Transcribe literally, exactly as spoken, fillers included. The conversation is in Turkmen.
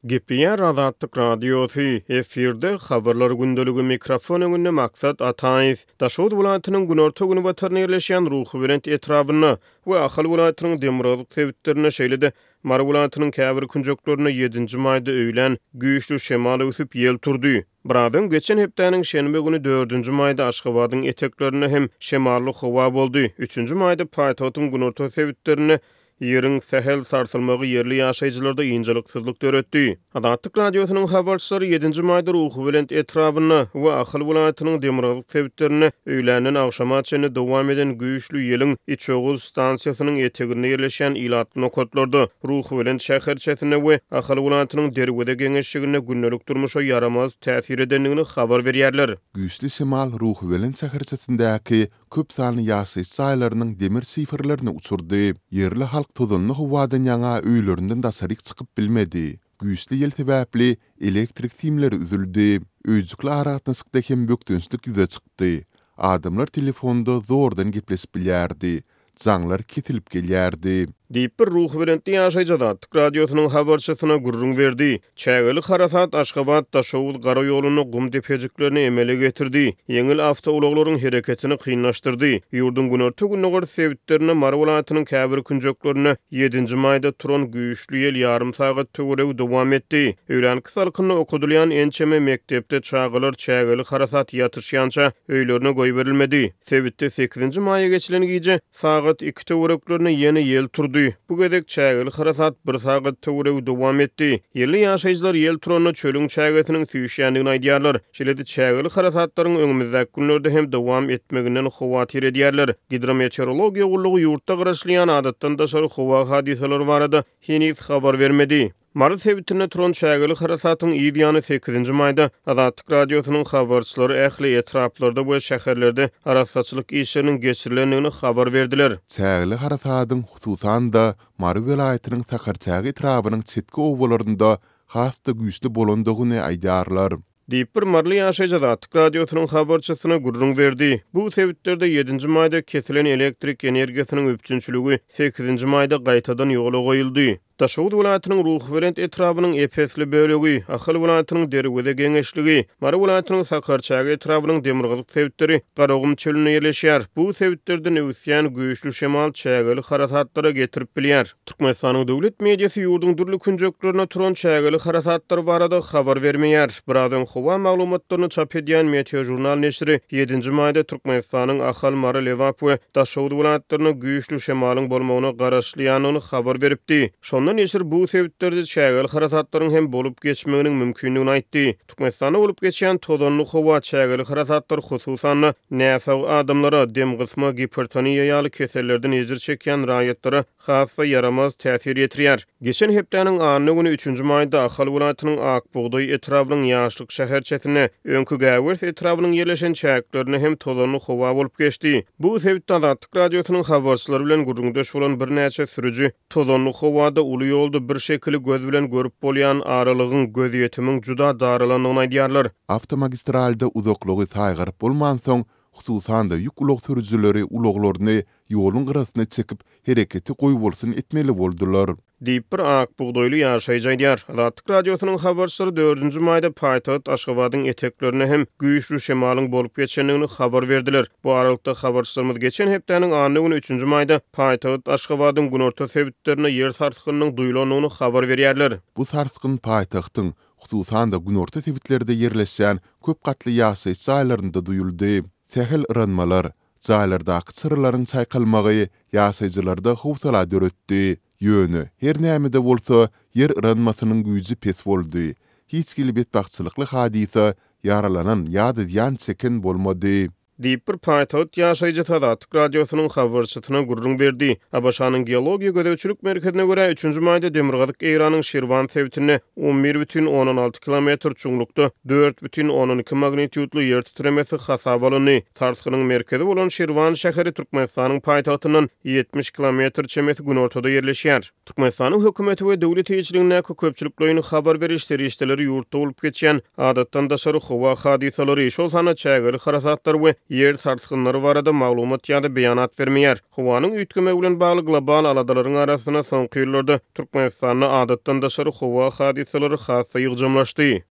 Gepiýär Azatlyk radiosu efirde habarlar gündölügi mikrofon öňünde maksat Ataýew Daşod welaýatynyň Günorta güni batarına ýerleşýän Ruhy Berent etrawyna we Ahal welaýatynyň Demirgazyk sebitlerine şeýlede Mar welaýatynyň käbir künjeklerine ýedinji maýda öýlen güýçli şemal ösüp ýel turdy. Buradan geçen hepdäniň şenbe güni dördünji maýda Aşgabatyň eteklerine hem şemally howa boldy. üçünji maýda paýtagyň Günorta sebitlerine Ýeriň sähel sarsylmagy ýerli ýaşaýjylarda ýynjylyksızlyk döretdi. Azatlyk radiosynyň habarçylary ýedinji maýda Ruhy Berent etrawyna we Ahal welaýatynyň Demirgazyk sebitlerine öýländen agşama çenli dowam eden güýçli ýeliň Içoguz stansiýasynyň eteginde ýerleşen ýylatly nokatlarda Ruhy Berent şäherçesine we Ahal welaýatynyň derwede geňeşligine günnelik durmuşa yaramaz täsir edenligini habar berýärler. Güýçli şemal Ruhy Berent şäherçesindäki köp sanly ýaşaýyş saýlarynyň demir siferlerini uçurdy. Yerli halk tozunly howadan ýaňa öýlerinden dasaryk çykyp bilmedi. Güýçli ýel sebäpli elektrik simleri üzüldi. Öýjükli aratnysykda hem bökdünslik ýüze çykdy. Adamlar telefonda zordan gepleşip bilýärdi. Jaňlar ketilip gelýärdi. Diýip bir Ruhy Berent ýaşaýjada radiosynyň habarçysyna gurrun berdi. Çägeli harasat Aşgabat Daşowul gara ýoluny gum depejiklerini emele getirdi. Yeňil awtowaglaryň hereketini kynlaşdyrdy. Ýurdun Günorta günnäger sebitlerine Mar welaýatynyň käbir künjeklerine ýedinji maýda turan güýçli ýel ýarym sagat töwereg dowam etdi. Öýlen kysalkyny okudylýan ençeme mektepde çağılar çägeli harasat ýatyrşýança öýlerine goý berilmedi. Sebitde sekizinji maýa geçilen gije sagat iki töwereklerine ýene ýel turdy. Bu gedek çägeli harasat bir sagat töwereg dowam etdi. Ýerli ýaşaýjylar ýel turany çölüň çägetiniň süýşýändigini aýdýarlar. Şeýledi çägeli harasatlaryň öňümizde günlerde hem dowam etmeginden howatyr edýärler. Hidrometeorologiýa gullugy ýurtda garaşlyan adatdan daşary howa hadiseleri barada henüz habar bermedi. Mar sebitine turan çägeli harasatyň ýylyany sekizinji maýda Azatlyk radiosynyň habarçylary ähli etraplarda we şäherlerde arasatçylyk işleriniň geçirilendigini habar berdiler. Çägeli harasatyň hususan da Mar welaýatynyň Sakarçagy etrawynyň çetki owalarynda hasda güýçli bolandygyny aýdýarlar. Diýip bir marly ýaşaýjy Azatlyk radiosynyň habarçysyna gurrun berdi. Bu sebitlerde ýedinji maýda kesilen elektrik energiýasynyň öpçünçüligi sekizinji maýda gaýtadan ýola goýuldy. Daşowul welaýatynyň Ruhy Berent etrawynyň epesli bölegi, Ahal welaýatynyň derwede geňeşligi, Mar welaýatynyň Sakarçagy etrawynyň Demirgazyk sebitleri Garagum çölüne ýerleşýär. Bu sebitlerden öwsýän güýçli şemal çägeli harasatlara getirip bilýär. Türkmenistanyň döwlet mediýasy ýurdun durly künjeklerine turan çägeli harasatlar barada habar bermeýär. Birazdan howa maglumatlaryny çap edýän Meteojurnal neşri ýedinji maýda Türkmenistanyň Ahal, Mar, Lewap we Daşowul welaýatlaryna güýçli şemalyň bolmagyna garaşlýanyny habar beripdi. Ondan eşir bu sebitlerde çägeli harasatlaryň hem bolup geçmeginiň mümkinligini aýtdy. Türkmenistanda bolup geçýän tozanly howa çägeli harasatlar hususan näsaw adamlara dem gysma gipertoniýa ýaly kesellerden ejir çekýän raýatlara hassa yaramaz täsir ýetirýär. Geçen hepdäniň anyny güni üçünji maýda Ahal welaýatynyň Akbogdoý etrawynyň ýaşlyk şäherçesine öňkü Gäwers etrawynyň ýerleşen çäklerine hem tozanly howa bolup geçdi. Bu sebitde Azatlyk radiosynyň habarçylary bilen gurrundaş bolan bir näçe sürüji tozanly howada uly ýolda bir şekli göz bilen görüp bolýan aralygyň göz ýetimiň juda darylanyny aýdýarlar. Avtomagistralda uzaklygy saýgaryp bolman soň hususan da ýük ulug sürüjileri uluglaryny ýoluň garasyna çekip hereketi goý bolsun etmeli boldular. Diýip bir Akbogdoýly ýaşaýjy aýdýar. Azatlyk radiosynyň habarçylary dördünji maýda paýtagat Aşgabatyň eteklerine hem güýçli şemalyň bolup geçendigini habar berdiler. Bu aralykda habarçylarymyz geçen hepdäniň anyny güni üçünji maýda paýtagat Aşgabatyň Günorta sebitlerine ýer sarskynyň duýulanyny habar berýärler. Bu sarskyn paýtagtyň hususan da Günorta sebitlerinde ýerleşýän köp gatly ýaşaýyş saýlarynda duýuldy. Sähel ıranmalar, jaýlardaky çyrlaryň çaýkalmagy ýaşaýjylarda howsala döretdi. Ýöne her näme-de bolsa yer ıranmasynyň güýji pes boldy. Hiç kili betbaxçylykly hadisa yaralanan ýa-da ýan çeken bolmady. Diýip bir paýtagat ýaşaýjy Azatlyk radiosynyň habarçysyna gurrun berdi. Abaşanyň geologiýa gödäwçilik merkezine görä üçünji maýda Demirgazyk eýranyň Şirwan sebitine on bir бүтүn onan alty kilometr çuňlukda dört бүтүn onan iki magnitudly ýer titremesi hasap alındy. Sarskynyň merkezi bolan Şirwan şäheri Türkmenistanyň paýtagtynyň ýetmiş kilometr çemeti günortada ýerleşýär. Türkmenistanyň hökümeti we döwlet ýetirligine köpçüliklerini habar berişleri işleri ýurtda bolup geçýän adatdan daşary howa hadiselary şol sana çägeli harasatlar we yer tartışınları barada maglumat ýa-da beýanat bermeýär. Howanyň üýtgeme bilen bagly global aladalaryň arasyna soňky ýyllarda Türkmenistanyň adatdan daşary howa hadiseleri hassa ýygjamlaşdy.